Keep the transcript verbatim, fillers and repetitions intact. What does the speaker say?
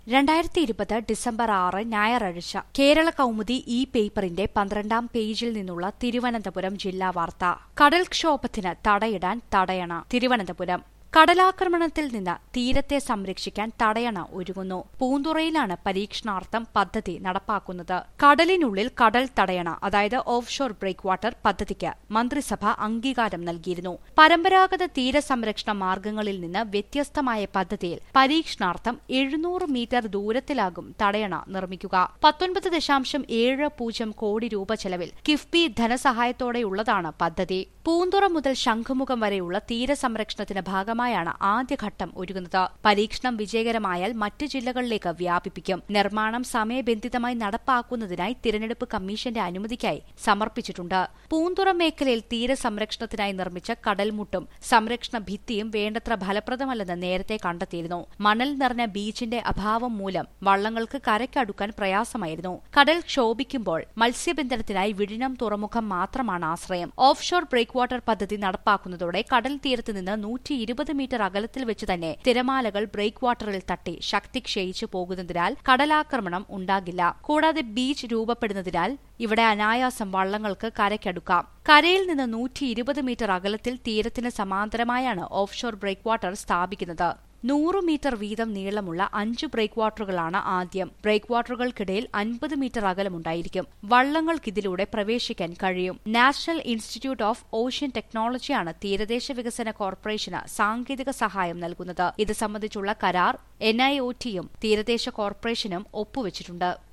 രണ്ടായിരത്തി ഇരുപത് ഡിസംബർ ആറ് ഞായറാഴ്ച കേരള കൗമുദി ഇ പേപ്പറിന്റെ പന്ത്രണ്ടാം പേജിൽ നിന്നുള്ള തിരുവനന്തപുരം ജില്ലാ വാർത്ത. കടൽക്ഷോഭത്തിന് തടയിടാൻ തടയണ. തിരുവനന്തപുരം കടലാക്രമണത്തിൽ നിന്ന് തീരത്തെ സംരക്ഷിക്കാൻ തടയണ ഒരുങ്ങുന്നു. പൂന്തുറയിലാണ് പരീക്ഷണാർത്ഥം പദ്ധതി നടപ്പാക്കുന്നത്. കടലിനുള്ളിൽ കടൽ തടയണ, അതായത് ഓഫ് ഷോർ ബ്രേക്ക് വാട്ടർ പദ്ധതിക്ക് മന്ത്രിസഭ അംഗീകാരം നൽകിയിരുന്നു. പരമ്പരാഗത തീരസംരക്ഷണ മാർഗങ്ങളിൽ നിന്ന് വ്യത്യസ്തമായ പദ്ധതിയിൽ പരീക്ഷണാർത്ഥം എഴുന്നൂറ് മീറ്റർ ദൂരത്തിലാകും തടയണ നിർമ്മിക്കുക. പത്തൊൻപത് ദശാംശം ഏഴ് പൂജ്യം കോടി രൂപ ചെലവിൽ കിഫ്ബി ധനസഹായത്തോടെയുള്ളതാണ് പദ്ധതി. പൂന്തുറ മുതൽ ശംഖുമുഖം വരെയുള്ള തീരസംരക്ഷണത്തിന് ഭാഗമായി ാണ് ആദ്യഘട്ടം ഒരുങ്ങുന്നത്. പരീക്ഷണം വിജയകരമായാൽ മറ്റ് ജില്ലകളിലേക്ക് വ്യാപിപ്പിക്കും. നിർമ്മാണം സമയബന്ധിതമായി നടപ്പാക്കുന്നതിനായി തിരഞ്ഞെടുപ്പ് കമ്മീഷന്റെ അനുമതിക്കായി സമർപ്പിച്ചിട്ടുണ്ട്. പൂന്തുറ മേഖലയിൽ തീരസംരക്ഷണത്തിനായി നിർമ്മിച്ച കടൽമുട്ടും സംരക്ഷണ ഭിത്തിയും വേണ്ടത്ര ഫലപ്രദമല്ലെന്ന് നേരത്തെ കണ്ടെത്തിയിരുന്നു. മണൽ നിറഞ്ഞ ബീച്ചിന്റെ അഭാവം മൂലം വള്ളങ്ങൾക്ക് കരയ്ക്കടുക്കാൻ പ്രയാസമായിരുന്നു. കടൽ ക്ഷോഭിക്കുമ്പോൾ മത്സ്യബന്ധനത്തിനായി വിഴിഞ്ഞം തുറമുഖം മാത്രമാണ് ആശ്രയം. ഓഫ് ഷോർ ബ്രേക്ക് വാട്ടർ പദ്ധതി നടപ്പാക്കുന്നതോടെ കടൽ തീരത്ത് നിന്ന് നൂറ്റി ഇരുപത് മീറ്റർ അകലത്തിൽ വെച്ച് തന്നെ തിരമാലകൾ ബ്രേക്ക് വാട്ടറിൽ തട്ടി ശക്തി ക്ഷയിച്ചു പോകുന്നതിനാൽ കടലാക്രമണം ഉണ്ടാകില്ല. കൂടാതെ ബീച്ച് രൂപപ്പെടുന്നതിനാൽ ഇവിടെ അനായാസം വള്ളങ്ങൾക്ക് കരയ്ക്കടുക്കാം. കരയിൽ നിന്ന് നൂറ്റി ഇരുപത് മീറ്റർ അകലത്തിൽ തീരത്തിന് സമാന്തരമായാണ് ഓഫ് ഷോർ ബ്രേക്ക് വാട്ടർ സ്ഥാപിക്കുന്നത്. നൂറ് മീറ്റർ വീതം നീളമുള്ള അഞ്ച് ബ്രേക്ക് വാട്ടറുകളാണ് ആദ്യം. ബ്രേക്ക് വാട്ടറുകൾക്കിടയിൽ അൻപത് മീറ്റർ അകലമുണ്ടായിരിക്കും. വള്ളങ്ങൾക്കിതിലൂടെ പ്രവേശിക്കാൻ കഴിയും. നാഷണൽ ഇൻസ്റ്റിറ്റ്യൂട്ട് ഓഫ് ഓഷ്യൻ ടെക്നോളജിയാണ് തീരദേശ വികസന കോർപ്പറേഷന് സാങ്കേതിക സഹായം നൽകുന്നത്. ഇത് സംബന്ധിച്ചുള്ള കരാർ എൻ ഐ ഒ ടിയും തീരദേശ കോർപ്പറേഷനും ഒപ്പുവച്ചിട്ടുണ്ട്.